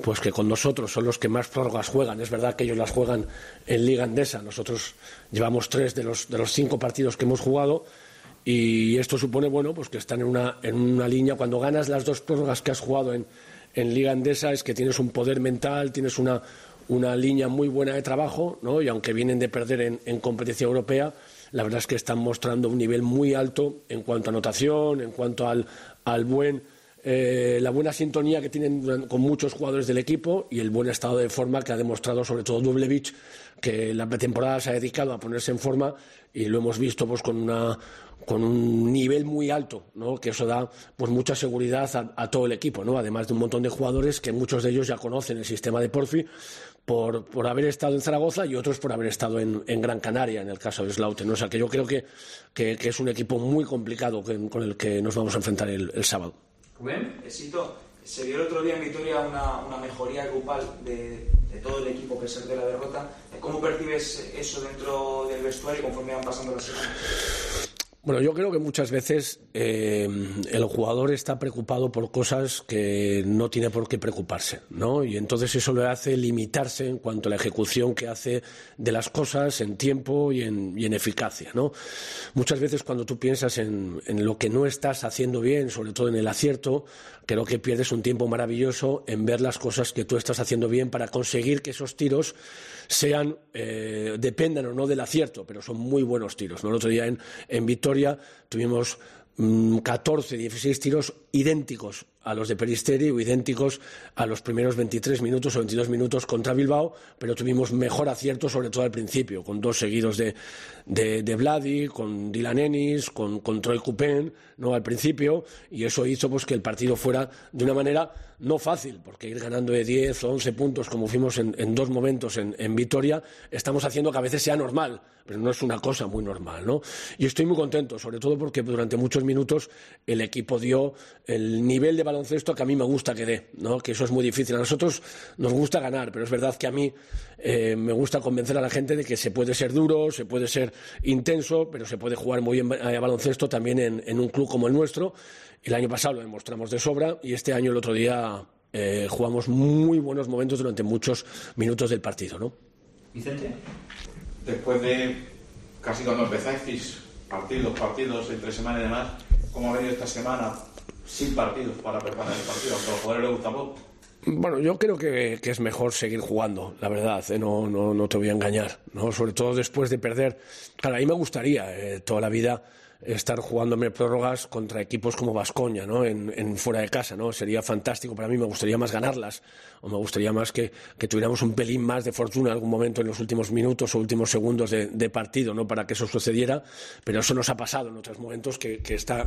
pues que con nosotros son los que más prórrogas juegan. Es verdad que ellos las juegan en Liga Endesa. Nosotros llevamos 3 de los 5 partidos que hemos jugado, y esto supone, bueno, pues que están en una línea. Cuando ganas las 2 prórrogas que has jugado en Liga Endesa, es que tienes un poder mental, tienes una línea muy buena de trabajo, ¿no? Y aunque vienen de perder en competición europea, la verdad es que están mostrando un nivel muy alto en cuanto a anotación, en cuanto al la buena sintonía que tienen con muchos jugadores del equipo, y el buen estado de forma que ha demostrado sobre todo Dubljevic, que en la pretemporada se ha dedicado a ponerse en forma, y lo hemos visto pues con un nivel muy alto, ¿no? Que eso da pues mucha seguridad a todo el equipo, ¿no? Además de un montón de jugadores que muchos de ellos ya conocen el sistema de Porfi por haber estado en Zaragoza, y otros por haber estado en Gran Canaria, en el caso de Slauten, ¿no? O sea que yo creo que es un equipo muy complicado con el que nos vamos a enfrentar el sábado. Rubén, éxito. Se vio el otro día en Vitoria una mejoría grupal de todo el equipo a pesar de la derrota. ¿Cómo percibes eso dentro del vestuario conforme van pasando las semanas? Bueno, yo creo que muchas veces el jugador está preocupado por cosas que no tiene por qué preocuparse, ¿no? Y entonces eso le hace limitarse en cuanto a la ejecución que hace de las cosas en tiempo y en eficacia, ¿no? Muchas veces cuando tú piensas en lo que no estás haciendo bien, sobre todo en el acierto, creo que pierdes un tiempo maravilloso en ver las cosas que tú estás haciendo bien para conseguir que esos tiros dependan o no del acierto, pero son muy buenos tiros, ¿no? El otro día en Vitoria tuvimos 14, 16 tiros idénticos a los de Peristeri o idénticos a los primeros 23 minutos o 22 minutos contra Bilbao, pero tuvimos mejor acierto sobre todo al principio, con 2 seguidos de Vladi, con Dylan Ennis, con Troy Coupen, ¿no? Al principio, y eso hizo pues que el partido fuera de una manera no fácil, porque ir ganando de 10 o 11 puntos como fuimos en 2 momentos en Vitoria, estamos haciendo que a veces sea normal, pero no es una cosa muy normal, ¿no? Y estoy muy contento, sobre todo porque durante muchos minutos el equipo dio el nivel de baloncesto que a mí me gusta que dé, ¿no? Que eso es muy difícil. A nosotros nos gusta ganar, pero es verdad que a mí me gusta convencer a la gente de que se puede ser duro, se puede ser intenso, pero se puede jugar muy bien a baloncesto también en un club como el nuestro. El año pasado lo demostramos de sobra, y este año, el otro día, jugamos muy buenos momentos durante muchos minutos del partido, ¿no? Vicente. Después de casi cuando empezáis partidos entre semana y demás, ¿cómo ha venido esta semana sin partidos para preparar el partido? ¿A los jugadores les gusta poco? Bueno, yo creo que es mejor seguir jugando, la verdad, no te voy a engañar, ¿no? Sobre todo después de perder. Claro, a mí me gustaría toda la vida estar jugándome prórrogas contra equipos como Baskonia, ¿no? En fuera de casa, ¿no? Sería fantástico para mí, me gustaría más ganarlas, o me gustaría más que tuviéramos un pelín más de fortuna en algún momento en los últimos minutos o últimos segundos de partido, ¿no? Para que eso sucediera, pero eso nos ha pasado en otros momentos que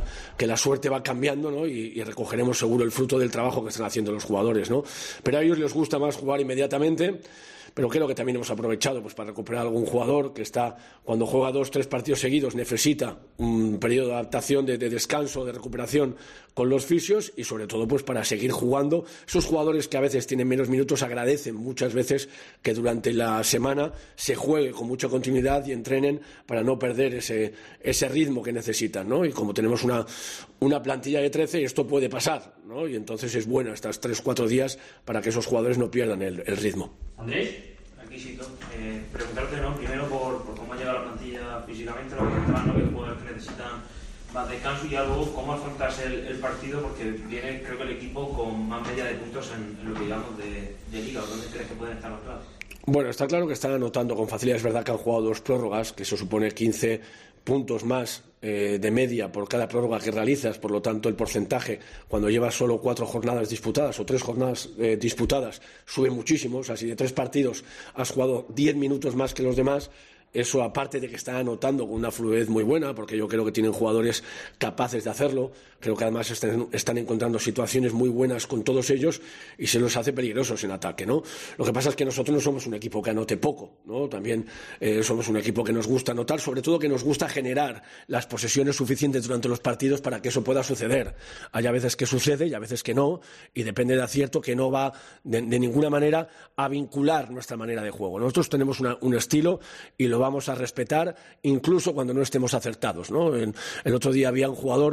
la suerte va cambiando, ¿no? Y recogeremos seguro el fruto del trabajo que están haciendo los jugadores, ¿no? Pero a ellos les gusta más jugar inmediatamente. Pero creo que también hemos aprovechado pues para recuperar a algún jugador que cuando juega 2 o 3 partidos seguidos, necesita un periodo de adaptación, de descanso, de recuperación con los fisios, y sobre todo pues para seguir jugando. Esos jugadores que a veces tienen menos minutos agradecen muchas veces que durante la semana se juegue con mucha continuidad y entrenen para no perder ese ritmo que necesitan, ¿no? Y como tenemos una plantilla de 13, esto puede pasar, ¿no? Y entonces es bueno estos 3-4 días para que esos jugadores no pierdan el ritmo. Andrés, aquí sí, preguntarte, ¿no? Primero por cómo ha llegado la plantilla físicamente, lo que están, ¿no? Que jugadores que necesitan más descanso, y ya luego cómo afrontarse el partido, porque viene, creo que el equipo con más media de puntos en lo que digamos de liga. ¿Dónde crees que pueden estar los claves? Bueno, está claro que están anotando con facilidad. Es verdad que han jugado 2 prórrogas, que eso supone 15 puntos más de media por cada prórroga que realizas. Por lo tanto, el porcentaje, cuando llevas solo 4 jornadas disputadas o 3 jornadas disputadas, sube muchísimo. O sea, si de 3 partidos has jugado 10 minutos más que los demás, eso, aparte de que están anotando con una fluidez muy buena, porque yo creo que tienen jugadores capaces de hacerlo, creo que además están encontrando situaciones muy buenas con todos ellos, y se los hace peligrosos en ataque, ¿no? Lo que pasa es que nosotros no somos un equipo que anote poco, ¿no? También somos un equipo que nos gusta anotar, sobre todo que nos gusta generar las posesiones suficientes durante los partidos para que eso pueda suceder. Hay a veces que sucede y a veces que no, y depende de acierto, que no va de ninguna manera a vincular nuestra manera de juego. Nosotros tenemos un estilo y lo vamos a respetar incluso cuando no estemos acertados, ¿no? El otro día había un jugador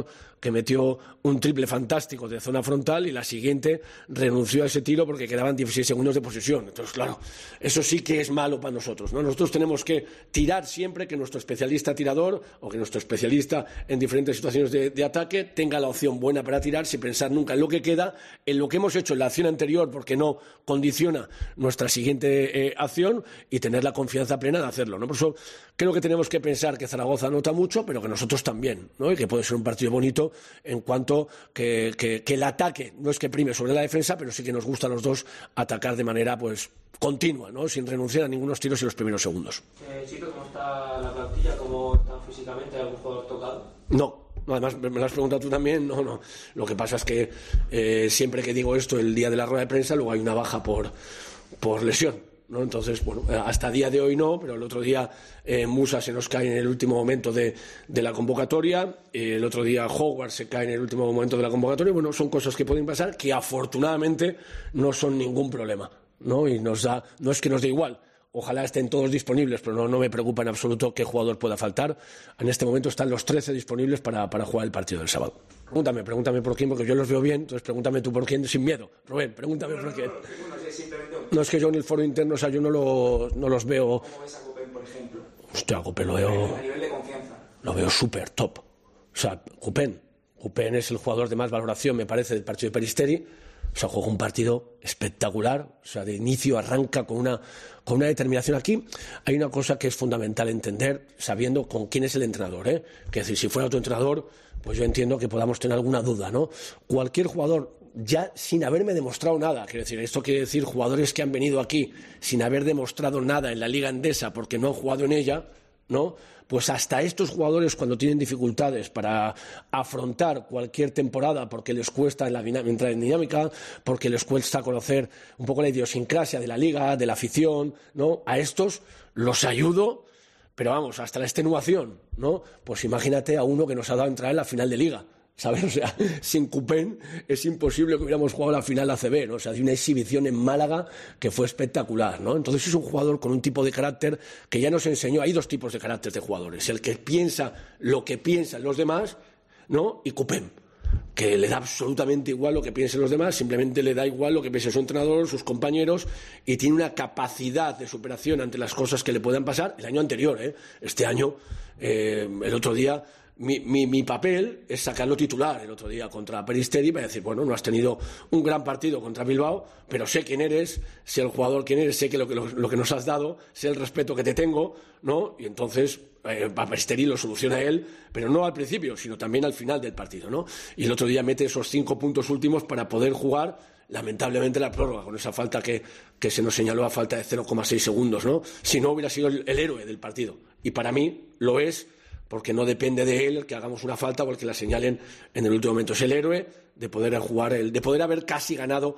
que metió un triple fantástico de zona frontal, y la siguiente renunció a ese tiro porque quedaban 16 segundos de posesión. Entonces, claro, eso sí que es malo para nosotros, ¿no? Nosotros tenemos que tirar siempre, que nuestro especialista tirador o que nuestro especialista en diferentes situaciones de ataque tenga la opción buena para tirar, sin pensar nunca en lo que queda, en lo que hemos hecho en la acción anterior, porque no condiciona nuestra siguiente acción, y tener la confianza plena de hacerlo, ¿no? Por eso creo que tenemos que pensar que Zaragoza anota mucho, pero que nosotros también, ¿no? Y que puede ser un partido bonito en cuanto que el ataque no es que prime sobre la defensa, pero sí que nos gusta a los dos atacar de manera pues continua, ¿no? Sin renunciar a ningunos tiros en los primeros segundos. Chito, ¿cómo está la plantilla? ¿Cómo está físicamente? ¿Hay algún jugador tocado? No, además me lo has preguntado tú también. No. Lo que pasa es que siempre que digo esto el día de la rueda de prensa, luego hay una baja por lesión, ¿no? Entonces, bueno, hasta día de hoy no, pero el otro día Musa se nos cae en el último momento de la convocatoria, el otro día Howard se cae en el último momento de la convocatoria. Bueno, son cosas que pueden pasar, que afortunadamente no son ningún problema, ¿no? Y no es que nos dé igual. Ojalá estén todos disponibles, pero no me preocupa en absoluto qué jugador pueda faltar. En este momento están los 13 disponibles para jugar el partido del sábado. Pregúntame por quién, porque yo los veo bien, entonces pregúntame tú por quién, sin miedo. Rubén, pregúntame por quién. No, es que yo en el foro interno, o sea, yo no los veo. ¿Cómo ves a Copen, por ejemplo? Hostia, a Copen lo veo. A nivel de confianza. Lo veo súper top. O sea, Copen es el jugador de más valoración, me parece, del partido de Peristeri. O sea, juega un partido espectacular, o sea, de inicio arranca con una determinación. Aquí hay una cosa que es fundamental entender, sabiendo con quién es el entrenador, ¿eh? Que es decir, si fuera otro entrenador, pues yo entiendo que podamos tener alguna duda, ¿no? Cualquier jugador, ya sin haberme demostrado nada, quiero decir, esto quiere decir jugadores que han venido aquí sin haber demostrado nada en la Liga Endesa porque no han jugado en ella, ¿no? Pues hasta estos jugadores, cuando tienen dificultades para afrontar cualquier temporada porque les cuesta entrar en dinámica, porque les cuesta conocer un poco la idiosincrasia de la liga, de la afición, ¿no? A estos los ayudo, pero vamos, hasta la extenuación, ¿no? Pues imagínate a uno que nos ha dado entrar en la final de liga, ¿sabes? O sea, sin Copen es imposible que hubiéramos jugado la final de ACB, ¿no? O sea, de una exhibición en Málaga que fue espectacular, ¿no? Entonces es un jugador con un tipo de carácter que ya nos enseñó. Hay dos tipos de carácter de jugadores: el que piensa lo que piensan los demás, ¿no? Y Copen, que le da absolutamente igual lo que piensen los demás, simplemente le da igual lo que piense su entrenador, sus compañeros, y tiene una capacidad de superación ante las cosas que le puedan pasar. El año anterior, este año, el otro día, mi papel es sacarlo titular el otro día contra Peristeri para decir, bueno, no has tenido un gran partido contra Bilbao, pero sé quién eres, sé el jugador quién eres, sé que lo que nos has dado, sé el respeto que te tengo, ¿no? Y entonces a Peristeri lo soluciona él, pero no al principio, sino también al final del partido, ¿no? Y el otro día mete esos 5 puntos últimos para poder jugar, lamentablemente, la prórroga, con esa falta que se nos señaló a falta de 0,6 segundos, ¿no? Si no, hubiera sido el héroe del partido. Y para mí lo es, porque no depende de él el que hagamos una falta o el que la señalen en el último momento. Es el héroe de poder jugar, de poder haber casi ganado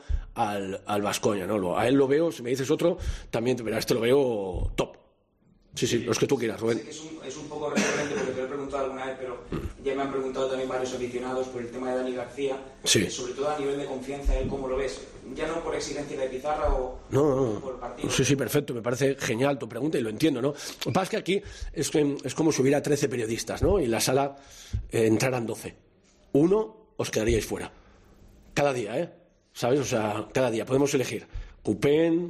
al Baskonia, ¿no? A él lo veo, si me dices otro, también, pero a este lo veo top. Sí, los que tú quieras, Rubén. Sé que es un poco recurrente porque te lo he preguntado alguna vez, pero ya me han preguntado también varios aficionados por el tema de Dani García, sí. Sobre todo a nivel de confianza, ¿él cómo lo ves? Ya no por exigencia de pizarra o por el partido. Sí, perfecto, me parece genial tu pregunta y lo entiendo, ¿no? Lo que pasa es que aquí es como si hubiera 13 periodistas, ¿no? Y en la sala entraran 12. Uno os quedaríais fuera. Cada día, ¿sabes? O sea, cada día podemos elegir Copen,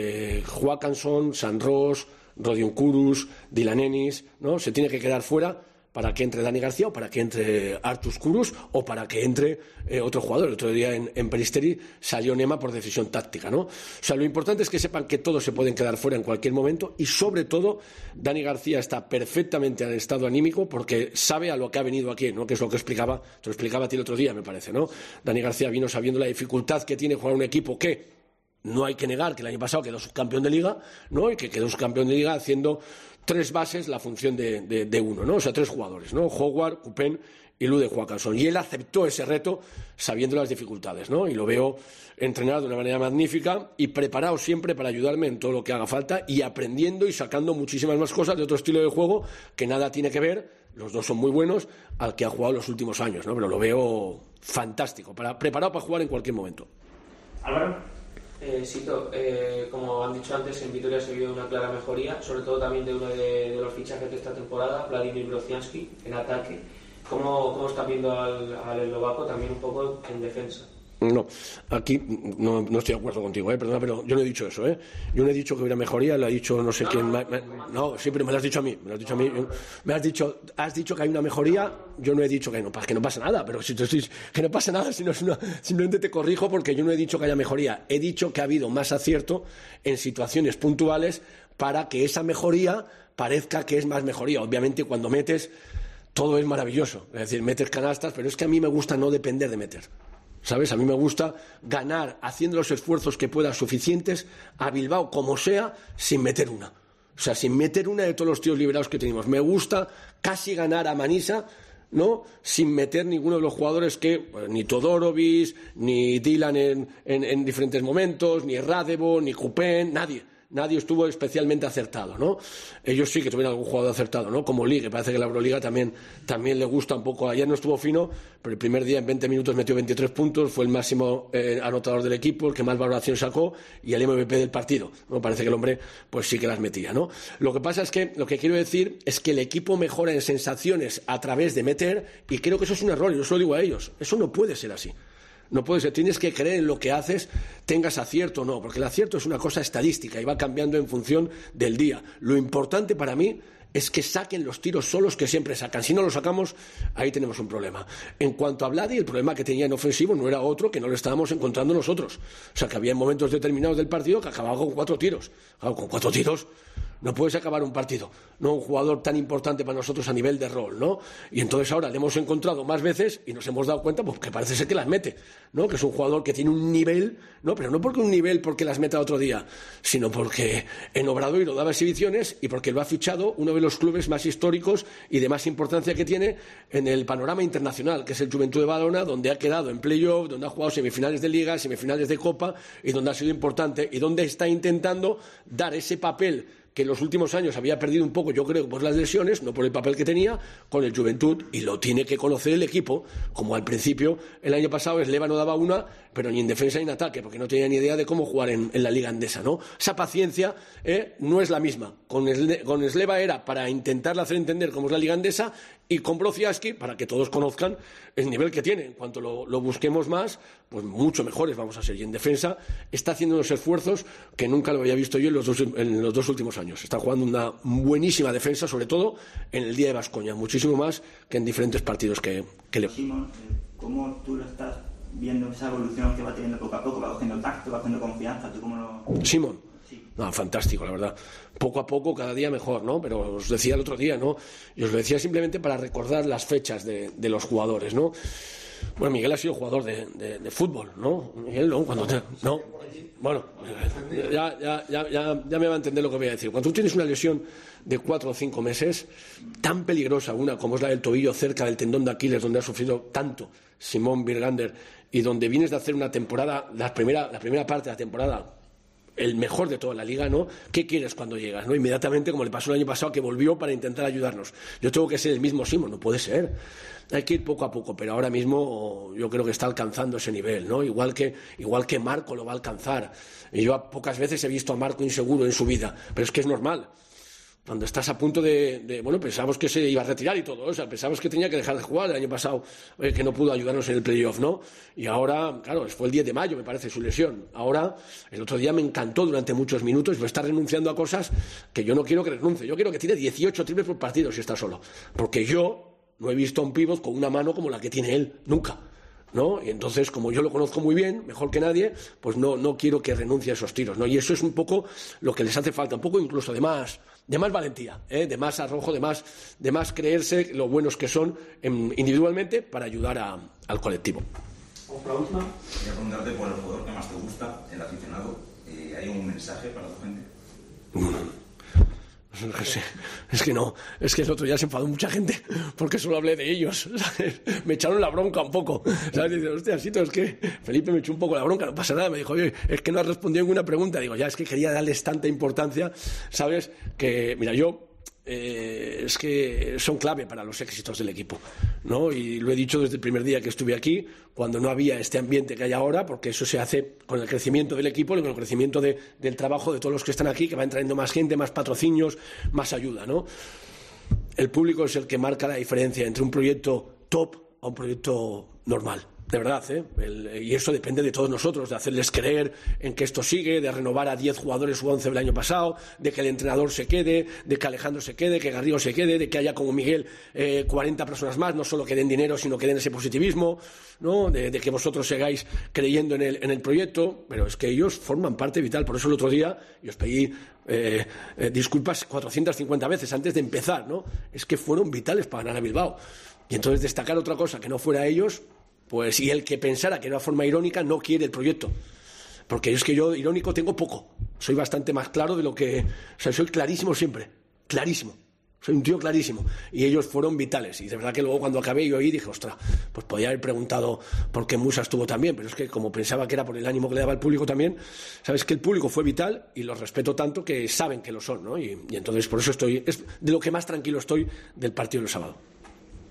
Joaquinson, Sanros, Rodion Kurus, Dylan Ennis, ¿no? Se tiene que quedar fuera para que entre Dani García o para que entre Artus Kurus o para que entre otro jugador. El otro día en Peristeri salió Nema por decisión táctica, ¿no? O sea, lo importante es que sepan que todos se pueden quedar fuera en cualquier momento y, sobre todo, Dani García está perfectamente en estado anímico porque sabe a lo que ha venido aquí, ¿no? Que es lo que te lo explicaba a ti el otro día, me parece, ¿no? Dani García vino sabiendo la dificultad que tiene jugar un equipo que no hay que negar que el año pasado quedó subcampeón de Liga, ¿no? Y que quedó subcampeón de Liga haciendo 3 bases la función de uno, ¿no? O sea, 3 jugadores, ¿no? Howard, Copen y Lude Joaquinson. Y él aceptó ese reto sabiendo las dificultades, ¿no? Y lo veo entrenado de una manera magnífica y preparado siempre para ayudarme en todo lo que haga falta y aprendiendo y sacando muchísimas más cosas de otro estilo de juego que nada tiene que ver, los dos son muy buenos, al que ha jugado los últimos años, ¿no? Pero lo veo fantástico, preparado para jugar en cualquier momento. Álvaro. Sito, como han dicho antes, en Vitoria se vio una clara mejoría, sobre todo también de uno de los fichajes de esta temporada, Vladimir Brozianski, en ataque. ¿Cómo estás viendo al eslovaco también un poco en defensa? No, aquí no estoy de acuerdo contigo, perdona, pero yo no he dicho eso, Yo no he dicho que hubiera mejoría, lo ha dicho no sé quién. No, sí, pero me lo has dicho a mí. Has dicho que hay una mejoría, yo no he dicho que no pasa nada, pero si te estoy que no pasa nada, simplemente te corrijo porque yo no he dicho que haya mejoría. He dicho que ha habido más acierto en situaciones puntuales para que esa mejoría parezca que es más mejoría. Obviamente, cuando metes, todo es maravilloso. Es decir, metes canastas, pero es que a mí me gusta no depender de meter. ¿Sabes? A mí me gusta ganar haciendo los esfuerzos que pueda suficientes a Bilbao, como sea, sin meter una. O sea, sin meter una de todos los tiros liberados que tenemos. Me gusta casi ganar a Manisa, ¿no? Sin meter ninguno de los jugadores que, ni Todorovic, ni Dylan en diferentes momentos, ni Radebo, ni Coupen, nadie estuvo especialmente acertado, ¿no? Ellos sí que tuvieron algún jugador acertado, ¿no? Como Ligue, parece que la Euroliga también le gusta un poco. Ayer no estuvo fino, pero el primer día en 20 minutos metió 23 puntos, fue el máximo anotador del equipo, el que más valoración sacó y el MVP del partido, ¿no? Parece que el hombre pues sí que las metía, ¿no? Lo que pasa es que, lo que quiero decir es que el equipo mejora en sensaciones a través de meter, y creo que eso es un error, y yo se lo digo a ellos, eso no puede ser así. No puede ser, tienes que creer en lo que haces, tengas acierto o no, porque el acierto es una cosa estadística y va cambiando en función del día. Lo importante para mí es que saquen los tiros solos que siempre sacan. Si no los sacamos, ahí tenemos un problema. En cuanto a Vladi, el problema que tenía en ofensivo no era otro que no lo estábamos encontrando nosotros. O sea, que había momentos determinados del partido que acababa con 4 tiros. Claro, con 4 tiros no puedes acabar un partido, no un jugador tan importante para nosotros a nivel de rol, ¿no? Y entonces ahora le hemos encontrado más veces y nos hemos dado cuenta pues que parece ser que las mete, ¿no? Que es un jugador que tiene un nivel, ¿no? Pero no porque un nivel porque las meta otro día, sino porque en Obradoiro daba exhibiciones y porque lo ha fichado uno de los clubes más históricos y de más importancia que tiene en el panorama internacional, que es el Juventud de Badalona, donde ha quedado en playoff, donde ha jugado semifinales de Liga, semifinales de Copa y donde ha sido importante y donde está intentando dar ese papel que en los últimos años había perdido un poco, yo creo, por las lesiones, no por el papel que tenía, con el Juventud, y lo tiene que conocer el equipo, como al principio, el año pasado, Sleva no daba una, pero ni en defensa ni en ataque, porque no tenía ni idea de cómo jugar en la Liga Andesa, ¿no? Esa paciencia no es la misma. Con Sleva era para intentarle hacer entender cómo es la Liga Andesa, y con Brociaski, para que todos conozcan el nivel que tiene. En cuanto lo busquemos más, pues mucho mejores vamos a ser. Y en defensa está haciendo unos esfuerzos que nunca lo había visto yo en los dos últimos años. Está jugando una buenísima defensa, sobre todo en el día de Baskonia, muchísimo más que en diferentes partidos que le... Simón, ¿cómo tú lo estás viendo, esa evolución que va teniendo poco a poco? ¿Va cogiendo tacto, va cogiendo confianza? ¿Tú cómo lo...? Simón. No, fantástico, la verdad. Poco a poco, cada día mejor, ¿no? Pero os decía el otro día, ¿no? Y os lo decía simplemente para recordar las fechas de los jugadores, ¿no? Bueno, Miguel ha sido jugador de fútbol, ¿no? Miguel, ¿no? ¿no? Bueno, ya me va a entender lo que voy a decir. Cuando tú tienes una lesión de 4 o 5 meses, tan peligrosa una como es la del tobillo cerca del tendón de Aquiles, donde ha sufrido tanto Simón Birgander, y donde vienes de hacer una temporada, la primera parte de la temporada, el mejor de toda la liga, ¿no? ¿Qué quieres cuando llegas, no? Inmediatamente, como le pasó el año pasado, que volvió para intentar ayudarnos. Yo tengo que ser el mismo Simón, no puede ser. Hay que ir poco a poco, pero ahora mismo yo creo que está alcanzando ese nivel, ¿no? Igual que Marco lo va a alcanzar. Y yo pocas veces he visto a Marco inseguro en su vida, pero es que es normal. Cuando estás a punto bueno, pensábamos que se iba a retirar y todo, o sea, pensábamos que tenía que dejar de jugar el año pasado, que no pudo ayudarnos en el playoff, ¿no? Y ahora, claro, fue el 10 de mayo, me parece, su lesión. Ahora, el otro día me encantó durante muchos minutos, pero está renunciando a cosas que yo no quiero que renuncie. Yo quiero que tire 18 triples por partido si está solo, porque yo no he visto a un pívot con una mano como la que tiene él, nunca, ¿no? Y entonces, como yo lo conozco muy bien, mejor que nadie, pues no quiero que renuncie a esos tiros, ¿no? Y eso es un poco lo que les hace falta, un poco incluso de más valentía, de más arrojo, de más creerse lo buenos que son individualmente para ayudar al colectivo. La última. Quería preguntarte por el jugador que más te gusta, el aficionado. ¿Hay un mensaje para tu gente? Es que no, es que el otro día se enfadó mucha gente porque solo hablé de ellos, ¿sabes? Me echaron la bronca un poco, ¿sabes? Dice, hostia, Sito, es que Felipe me echó un poco la bronca, no pasa nada, me dijo, oye, es que no has respondido ninguna pregunta. Digo, ya, es que quería darles tanta importancia, ¿sabes? Que, mira, yo es que son clave para los éxitos del equipo, ¿no? Y lo he dicho desde el primer día que estuve aquí, cuando no había este ambiente que hay ahora, porque eso se hace con el crecimiento del equipo, con el crecimiento del trabajo de todos los que están aquí, que van trayendo más gente, más patrocinios, más ayuda, ¿no? El público es el que marca la diferencia entre un proyecto top a un proyecto normal. De verdad, y eso depende de todos nosotros, de hacerles creer en que esto sigue, de renovar a 10 jugadores u 11 del año pasado, de que el entrenador se quede, de que Alejandro se quede, que Garrido se quede, de que haya como Miguel 40 personas más, no solo que den dinero, sino que den ese positivismo, ¿no? De que vosotros sigáis creyendo en el proyecto, pero es que ellos forman parte vital. Por eso el otro día yo os pedí disculpas 450 veces antes de empezar, ¿no? Es que fueron vitales para ganar a Bilbao. Y entonces destacar otra cosa que no fuera ellos, pues, y el que pensara que de una forma irónica no quiere el proyecto. Porque es que yo irónico tengo poco. Soy bastante más claro de lo que... O sea, soy clarísimo siempre. Clarísimo. Soy un tío clarísimo. Y ellos fueron vitales. Y de verdad que luego cuando acabé yo ahí dije, ostras, pues podía haber preguntado por qué Musa estuvo tan bien. Pero es que como pensaba que era por el ánimo que le daba el público también, sabes que el público fue vital y los respeto tanto que saben que lo son, ¿no? Y entonces por eso es de lo que más tranquilo estoy del partido del sábado.